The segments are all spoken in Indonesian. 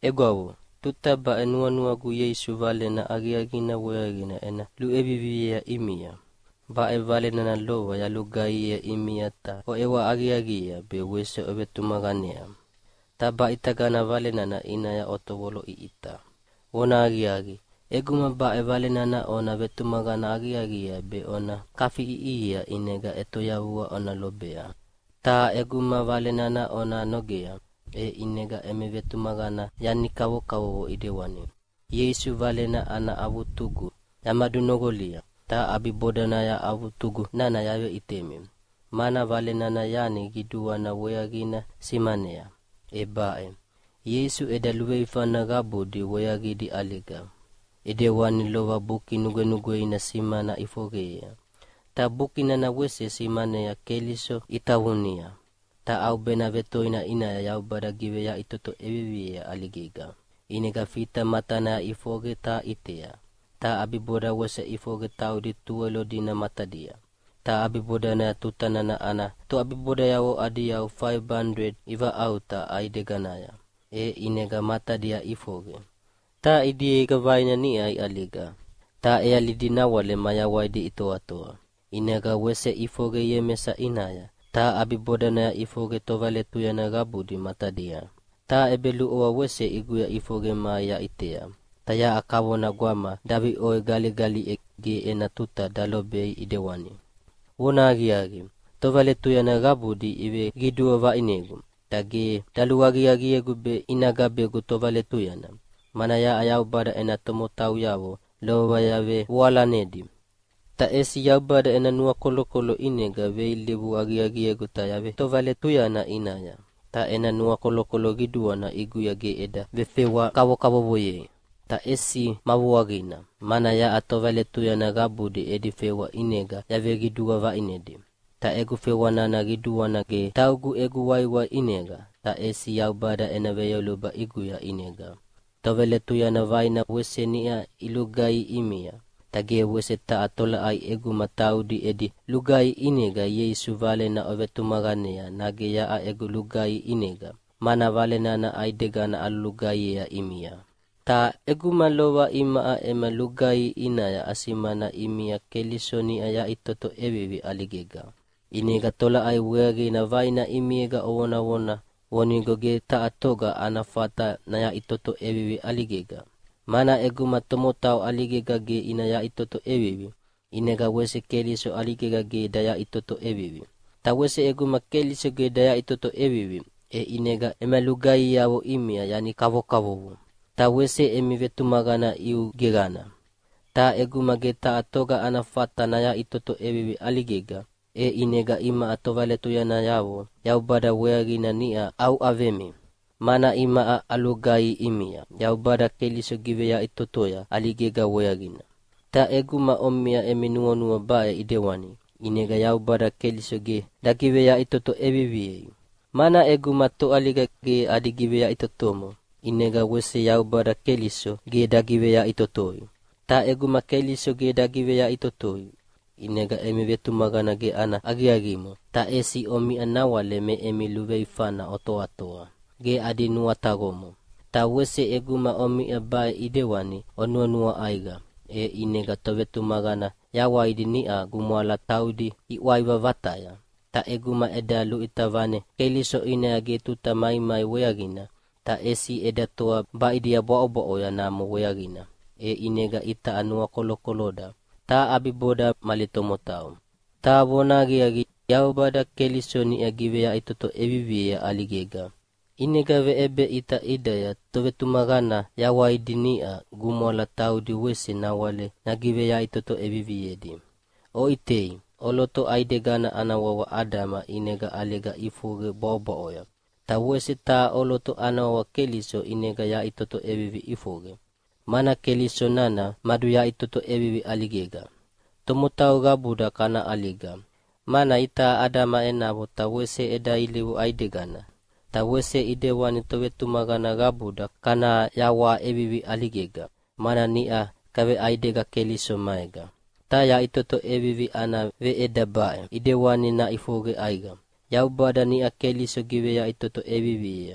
Egwawo, tuta ba enua gu Yesu vale na agiagina weagina ena lu eviviya imia. Ba e vale na lowa ya lugai ya imia ta o ewa agiagia be wese obetumaganea. Ta ba itagana vale na ina ya otowolo ita. Wona agiagi, eguma ba e vale na ona betumagana agiagia be ona kafi iya inega etoyavua ona lobea. Ta eguma vale na ona nogea. Inega eme vetumagana yani kawo idewani. Yesu valena ana avutugu yamadu nogolia. Ta abibodana ya avutugu nana yawe iteme. Mana valena na yani giduwana weagina simanea. Ebae. Yesu eda luweifana gabudi weagidi aliga. Idewani lova buki nuge ina simana ifogea. Ta buki nana wese simanea keliso itawunia. Ta au bena vetoina ina ya bada give ya itoto evivi ya aligiga. Inega fita matana ifoge ta itea. Ta abiboda wese ifoge tau di tuwelo dina matadia. Ta abiboda na tutana na ana. To abiboda yao adi yao 500 iva au ta aideganaya. Inega matadia ifoge. Ta idie gavaina ni ai aliga. Ta alidina wale maya waidi ito atoa. Inega wese ifoge yemesa inaya. Ta abiboda na ifoge tovale tuya na gabudi matadia. Ta ebelu owa wese iguya ifoge maya itea. Ta ya akawo na guama dabi oe gali ege ena tuta dalobei idewani. Wona agiagi. Tovale tuya na gabudi iwe giduwa va inegu. Ta ge dalu agiagi egu be inagabegu tovale tuya na. Mana ya ayau bada ena tomotau yawo lowa yawe wala nedi. Ta esi yaubada ena nua kolo inega vei libu agiagi egu ta yawe tovale tuya na inaya. Ta ena nua kolo gidua na igu ya ge eda vefewa kawo boye. Ta esi mabuagina. Mana ya atovale tuya na gabudi edi fewa inega yawe gidua va inedi. Ta egu fewa na gidua na ge taugu egu waiwa inega. Ta esi yaubada ena veyoluba igu ya inega. Tovale tuya na vaina wese nia ilugai imia. Tage wese ta atola ai egu mataudi edi lugai inega Yesu vale na ovetumaganea nage ya a egu lugai inega. Mana vale na aidega na alugai ya imia. Ta egu malowa ima ema lugai inaya asimana imia kelisoni aya itoto evivi aligega. Inega tola ai weagi na vaina imiega wona. Wonigoge ta atoga anafata na ya itoto evivi aligega. Mana egu matomotau aligega ge ina ya itoto evivi. Inega wese keliso aligega ge daya itoto evivi. Ta wese egu makeliso ge daya itoto evivi. Inega emelugai yawo imia yani kawo. Ta wese emi vetumagana iu gegana. Ta egu mageta atoga anafata na ya itoto evivi aligega. Inega ima atovale tuyana yawo. Yau bada weagina nia au avemi. Mana ima alugai imia. Yau bada keliso give ya itotoya aligega weagina. Ta egu ma omia nuo bae idewani. Inega yau bada keliso ge da give ya itoto evivi. Mana egu ma to aliga ge adi give ya itotomo. Inega wese yau bada keliso ge da give ya itotoi. Ta egu ma keliso ge da give ya itotoi. Inega emi vetumagana ge ana agiagimo. Ta esi omi anawale me emi luveifana otoa. Ge adi nua tagomo. Ta wese eguma omi abae idewani onua aiga. Inega tovetumagana yawa idinia gumuala taudi iwaiva vataya. Ta eguma eda lu itavane keliso ina ge tuta mai weagina. Ta esi eda toa ba idia bo'o ya namo weagina. Inega ita anua koloda. Ta abiboda malitomotau. Ta wona giagi yau bada keliso ni agive ya itoto evivi ya aligega. Inega ve ebe ita idaya tovetumagana yawa idinia gumola taudi wese na wale nagive ya itoto evivi yedi. O itei, oloto aidegana anawawa adama inega alega ifuge bo'o ya. Ta wese ta oloto anawawa keliso inega ya itoto evivi ifuge. Mana keliso nana madu ya itoto evivi aligega. Tomotau gabuda kana aliga. Mana ita adama enabo ta wese eda ilibu aidegana. Ta wese idewani tovetumagana gabuda kana yawa evivi aligega. Mana nia kave aidega keliso maega. Ta ya itoto evivi ana ve eda bae. Idewani na ifuge aiga. Yau bada nia keliso give ya itoto evivi ya.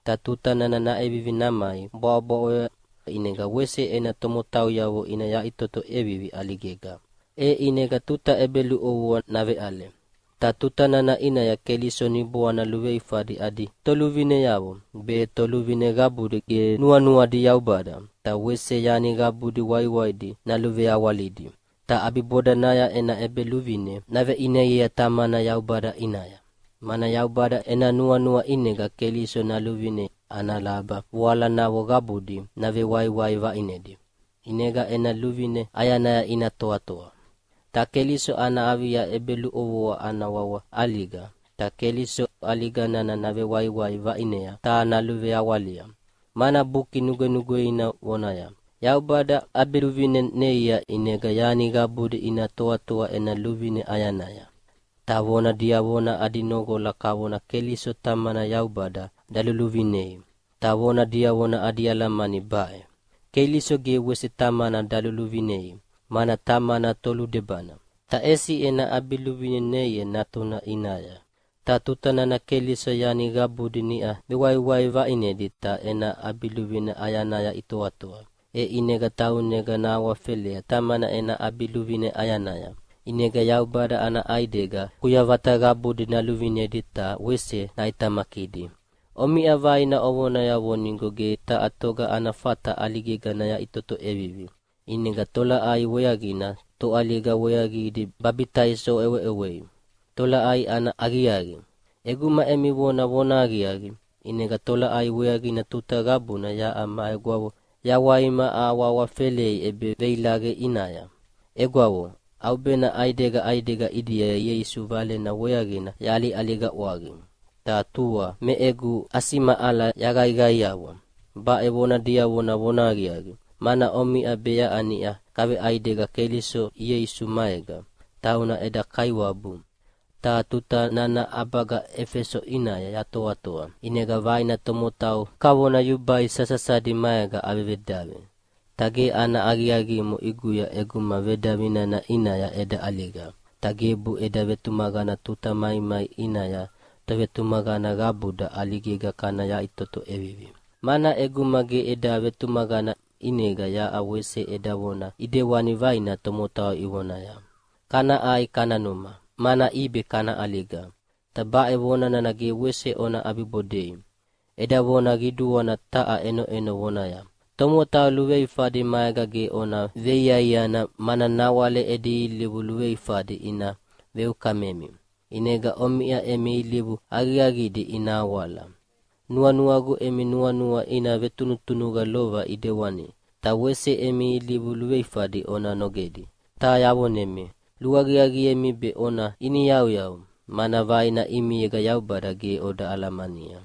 Ta tutanana na ebibi namai bo inega wese ena tomotau yawo ina ya itoto ebibi aligega. Inega tuta ebelu owo nave ale. Ta tutanana ina ya Keliso ni buana luwei fadi adi toluvine yawo be toluvine gabudi ge nuanua di yaubada. Ta wese yani gabudi waiwaidi na luwe awalidi. Ta abiboda naya ena ebeluvine nave ine ya tamana yaubada inaya. Mana yaubada ena nuanua inega Keliso na luvine analaba wala nawo gabudi nave waiwai va inedi. Inega ena luvine ayanaya ina toa. Ta Keliso ana avia ebelu owo ana wawa aliga. Ta Keliso aliga nana nave waiwai va ineya ta naluve awalia. Mana buki nuge ina wonaya. Yaubada abeluvine neya inega yani gabudi ina toa ena luvine ayanaya. Ta wona dia wona adinogo la kawona Keliso tamana yaubada daluluvinei. Ta wona dia wona adialamani bae. Keliso ge wese tamana daluluvinei. Mana tamana tolu debana. Ta esi ena abiluvine neye natuna inaya. Ta tutanana Keliso yani gabudi nia bewai va inedi ta ena abiluvine ayanaya itoatoa. Inega taunega nawa felea tamana ena abiluvine ayanaya. Inega yaubada ana aidega kuyavata gabudi na luvine dita wese na itamakidi. Omi avaina ovona ya woningo ge ta atoga ana fata aligega na ya itoto evivi. Inega tola ai weyagina to aliga weyagidi babitaiso ewe. Tola ai ana agiagi. Eguma emi wona agiagi. Inega tola ai weyagina tuta gabuna ya ama egwawo. Ya waima awawa felei ebe veilage inaya. Egwawo. Au bena aidega idia Yesu vale na weyagina yali aliga wagi. Ta tua me egu asima ala yagai yawa. Ba ebona dia wona agiagi. Mana omi abeya ania kabe aidega Keliso Yesu maega. Tauna eda kaiwabu. Ta tuta nana abaga Efeso inaya yatoa. Inega vaina tomotau kawona yubai sasasadi maega abevedave. Tage ana agi mo iguya eguma vedavina na inaya eda aliga. Tagebu eda vetumagana tuta mai inaya tavetumagana gabuda aligega kana ya itoto evivi. Mana eguma ge eda vetumagana inega ya awese eda wona idewani vaina tomotao iwonaya. Kana ai kana numa. Mana ibe kana aliga. Taba wona na nage wese ona abibodei. Eda wona gidu wana taa eno wonaya. Tomotao luwei fadi maega ge ona veyayana mana nawale edi libu luwei fadi ina veu kamemi. Inega omia emi libu agidi ina wala. Nuanuagu emi nuanua ina vetunutunuga lova idewani. Ta wese emi libu luwei fadi ona nogedi. Ta yawonemi. Luagiagi emi be ona ini yau. Mana vaina imi ega yaubada ge oda alamania.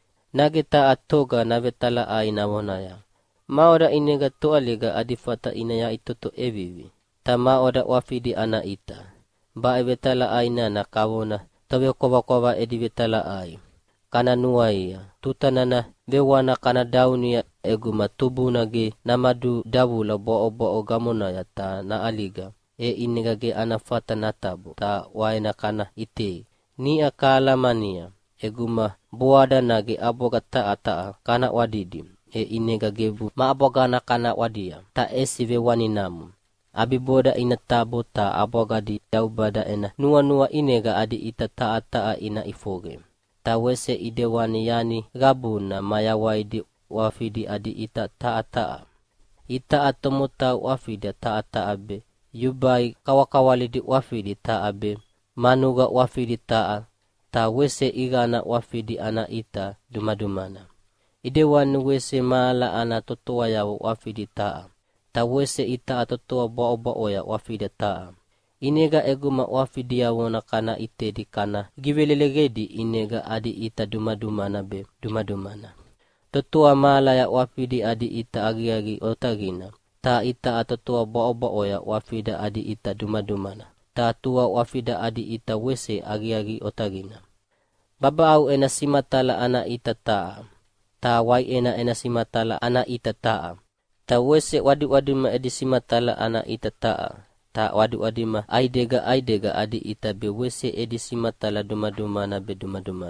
Nageta atoga navetala aina wonaya. Maoda inega toalega adifata inaya itoto evivi. Ta maoda wafidi ana ita. Ba evetala aina na kawona. Tawe kowa edi vetala ai. Kana nuaia. Tutanana vewana kana daunia eguma tubuna ge namadu davula bo'o gamonaya ta na aliga. Inega ge anafata natabu. Ta waina kana ite. Ni akalamania. Eguma buada nage aboga taa kana wadidi. Inega gebu maabogana kana wadia. Ta esive waninamu. Abiboda ina tabo ta abogadi yaubada ena. Nuanua inega adi ita taa ina ifoge. Ta wese idewani yani gabuna mayawaidi wafidi adi ita taa. Ita atomota wafidi taa be. Yubai kawakawalidi wafidi taa be. Manuga wafidi taa. Ta wese igana wafidi ana ita dumadumana. Idewani wese maala ana totoa ya wafidi taa. Ta wese ita atotoa bo'o ya wafidi taa. Inega eguma wafidi ya wona kana ite di kana. Givelelegi inega adi ita dumadumana be dumadumana. Totoa maala ya wafidi adi ita agi otagina. Ta ita atotoa bo'o ya wafida adi ita dumadumana. Ta tua wafida adi ita wese agi otagina. Baba au ena simatala ana ita taa. Ta wai ena simatala ana ita taa. Ta wese wadi edi simatala ana ita taa. Ta wadi aidega adi ita be wese edi simatala dumadumana be dumadumana.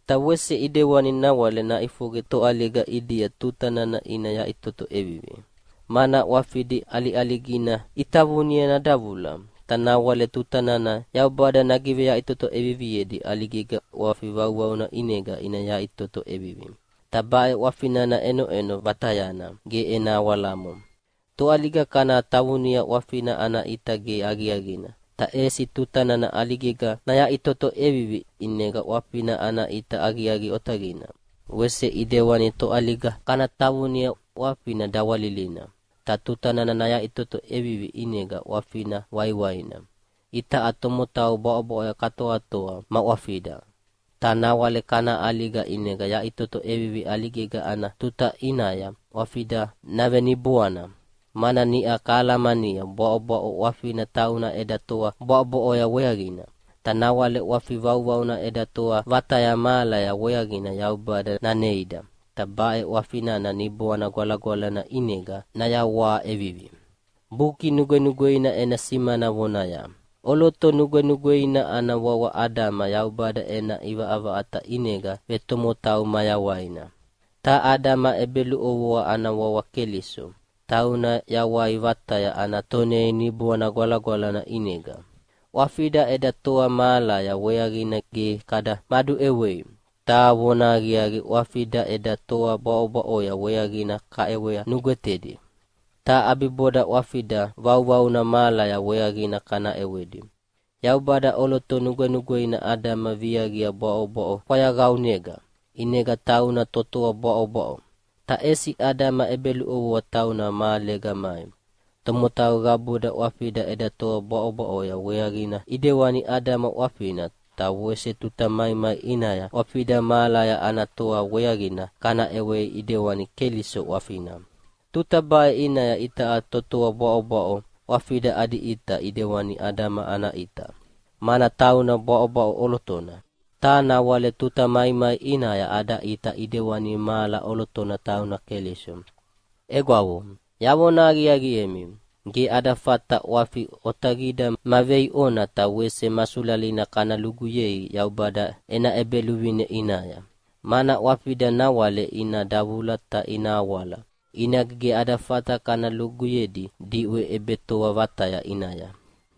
Ta wese idewani nawale na ifoge to aliga idia tutanana ina ya itoto ebibi. Mana wafidi ali-aligina itavunia na davula. Tanawale tutanana ya bada nagive ya itoto ebibi yedi aligiga wafi wawuna inega ina ya itoto ebibi. Tabae wafinana eno batayana ge ena walamo. To aliga kana tavunia wafina ana itage agi-agina. Ta esi tutanana aligiga na ya itoto ebibi inega wafina ana ita agi-agi otagina. Wese idewani to aliga kana tavunia wafina dawalilina. Ta tutanana na ya itoto ebibi inega wafina waiwaina. Ita atomo tau bo ya katoa ma wafida. Tanawale kana aliga inega ya itoto ebibi aligiga ana tuta inaya wafida naveni buana. Mana ni akala mania bo wafina tauna edatoa bo ya weagina. Tanawale wafi wauwauna edatoa vata ya mala ya weagina ya ubada na neida. Tabae wafina na nibuana gwala na inega na ya wa ebibi. Buki nugwe ena sima na wonaya. Oloto nugwe ana wawa adama ya ubada ena iwa ava ata inega vetomo tau maya waina. Ta adama ebelu owa ana wawa keliso. Tauna ya waivata ya anatone nibuana gwala na inega. Wafida edatoa mala ya weagina ge kada madu ewe. Ta wona giagi wafida edatoa bo ya weagina ka ewea nugwetedi. Ta abiboda wafida wau na mala ya weagina kana ewedi. Yaubada oloto nugwe ina adama viagia bo kwaya gaunega. Inega tauna totoa bo. Ta esi adama ebelu owa tauna maalega mai. Tomotau gabuda wafida edatoa bo ya weagina. Idewani adama wafina. Ta wese tuta mai inaya wafida mala ya anatoa weagina kana ewe idewani keliso wafina. Tuta bae inaya ita atotoa bo wafida adi ita idewani adama ana ita. Mana tauna bo olotona. Tana wale tuta mai inaya ada ita idewani mala olotona tauna keliso. Egwawo, yawona agi emi. Ge ada fata wafi otagida mavei ona ta wese masulalina kana luguyei yaubada ena ebeluwine inaya. Mana wafida nawale ina davulata ina wala. Ina ge ada fata kana luguyedi diwe ebetoa vataya inaya.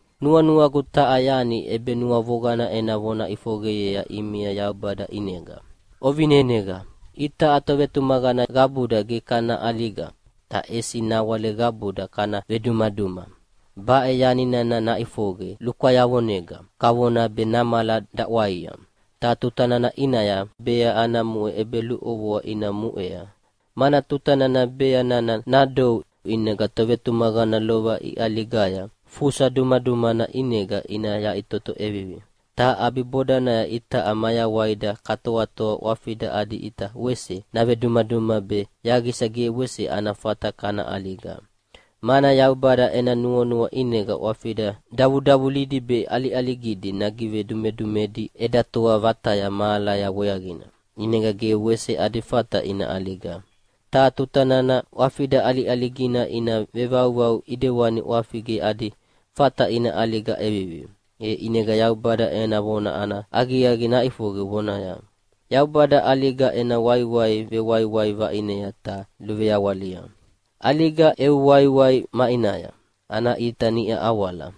Nua guta ayani ebe nua vogana ena wona ifogeye ya imia yaubada inega. Ovinenega, ita atovetu magana gabuda ge kana aliga. Ta esi nawale gabuda kana veduma. Bae yanina na ifoge lukwaya wonega. Kawona benamala dakwaya. Ta tutanana inaya bea anamue ebelu owa ina muea. Mana tutanana bea nana nado inega tovetu magana lova I aligaya. Fusa duma na inega inaya itoto ebibi. Ta abiboda na ita amaya waida katoato wafida adi ita wese na veduma be yagisage wese anafata kana aliga. Mana yaubada ena nuo inega wafida dawu lidi be aligidi nagive dumedi edatoa vata ya mala ya weagina. Inega ge wese adifata ina aliga. Ta tutanana wafida aligina ina vevau idewani wafige adi fata ina aliga ebibi. Inega yaubada ena wona ana agi na ifoge wona ya. Yaubada aliga ena wai ve wai va ineyata luve ya walia. Aliga eu wai ma inaya. Ana itani ya awala.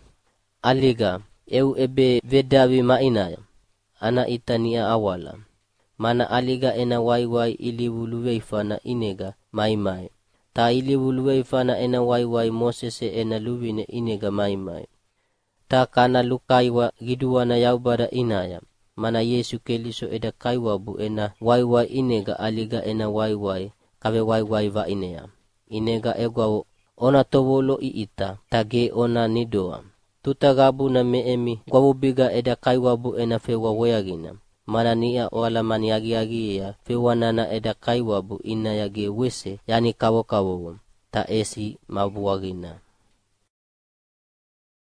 Aliga eu ebe vedawi ma inaya. Ana itani ya awala. Mana aliga ena wai ilivu luve ifana inega mai. Ta ilivu luve ifana ena wai Mosese ena luvine inega mai. Ta kana lukaiwa gidua na yaubada inaya. Mana Yesu keliso eda kaiwa bu ena wai inega aliga ena wai kawe wai va inea. Inega egwa ona towolo ita tage ona nidoa. Tutagabu na meemi gwabubiga eda kaiwa bu ena fewa weagina. Mana niya wala mani agi ya fewa nana eda kaiwa bu inaya ge wese yani kawo. Ta esi mabuagina.